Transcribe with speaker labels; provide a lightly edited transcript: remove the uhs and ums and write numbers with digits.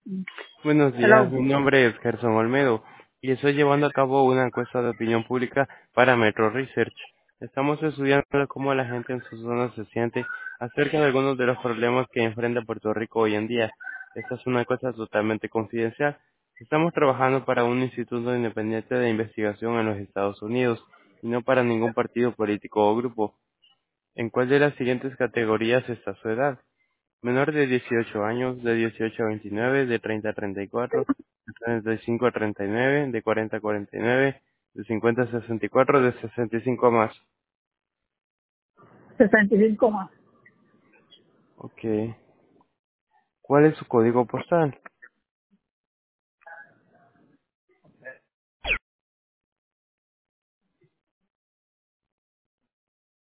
Speaker 1: Buenos días,
Speaker 2: Hello.
Speaker 1: mi nombre es Gerson Olmedo y estoy llevando a cabo una encuesta de opinión pública para Metro Research. Estamos estudiando cómo la gente en su zona se siente acerca de algunos de los problemas que enfrenta Puerto Rico hoy en día. Esta es una encuesta totalmente confidencial. Estamos trabajando para un instituto independiente de investigación en los Estados Unidos y no para ningún partido político o grupo. ¿En cuál de las siguientes categorías está su edad? Menor de 18 años, de 18 a 29, de 30 a 34, de 35 a 39, de 40 a 49, de 50 a 64, de 65 a más.
Speaker 2: 65 más.
Speaker 1: Ok. ¿Cuál es su código postal?